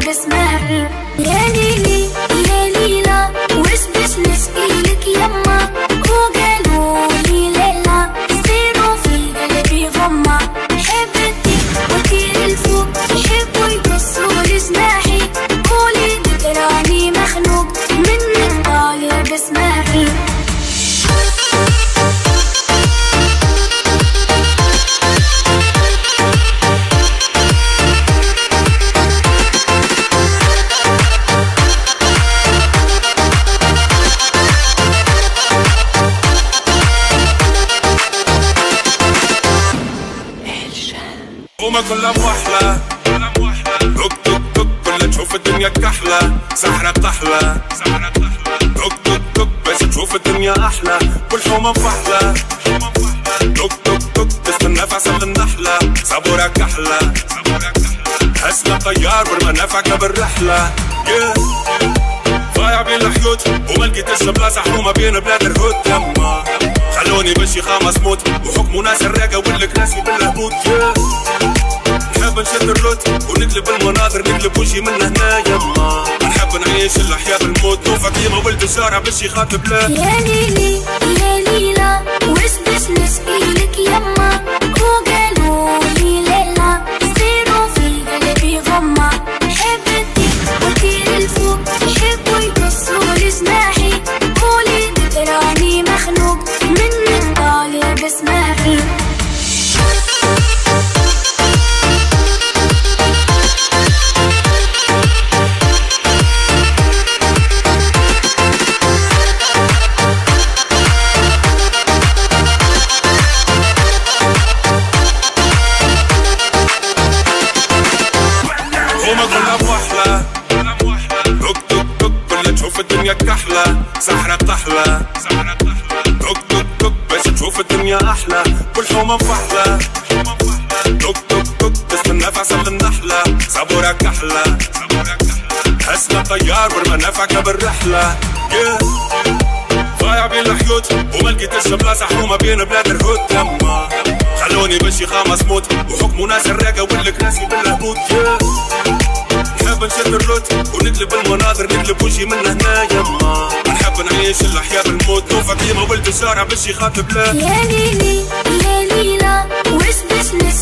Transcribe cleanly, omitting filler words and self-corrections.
بسمع. يا ليلي يا ليلى وش بش نشكيلك يما، وقالولي ليلى صيروا في قلبي ضمة. حبتي وطير الفوق يحبوا يقصوا جناحي، قولي تراني مخنوق منك طالع بسمعي. وما كلها موحلة توك توك توك كلها تشوف الدنيا كحلة، سحرة طحلة توك توك توك باش تشوف الدنيا أحلى، والحومة مفحلة توك توك توك تستنى في عسل النحلة، صبورة كحلة حسنا طيار والمنافعك بالرحلة. ضايع بين الحيوت وما لقيتش بلاصة حومة بين بلاد الهود. يما خلوني بشي خامس موت وحكموا ناس الراقة والكراسي بالهبوط. نحب نشد الروت ونقلب المناظر، نقلب وجهي من هنا. يما نحب نعيش الأحياء بالموت، نوفى كيما ولد الشارع باش يخاطب لا. يا ليلي يا ليلى وش باش نشكيلك يما، وقالولي ليلى صيروا في قلبي ضمة. حبتي وطير الفوق يحبوا يقصوا جناحي، قولي تراني مخنوق منك طالع بسمعي. الدنيا كحلة سحرة طحلة توك توك توك باش تشوف الدنيا أحلى، والحومة مفحلة توك توك توك تستنى في عسل النحلة، صبورة كحلة حسنا طيار والمنافعك بالرحلة. ضايع بين الحيوت وما لقيتش بلاصة حومة بين بلاد الهود. يما خلوني بشي خامس موت وحكموا ناس الراقة والكراسي بالهبوط. نحب نشد الروت ونقلب المناظر، نقلب وجهي من هنا. يما نحب نعيش الأحياء بالموت، نوفى كيما ولد الشارع باش يخاطب لا. يا ليلي يا ليلى وش باش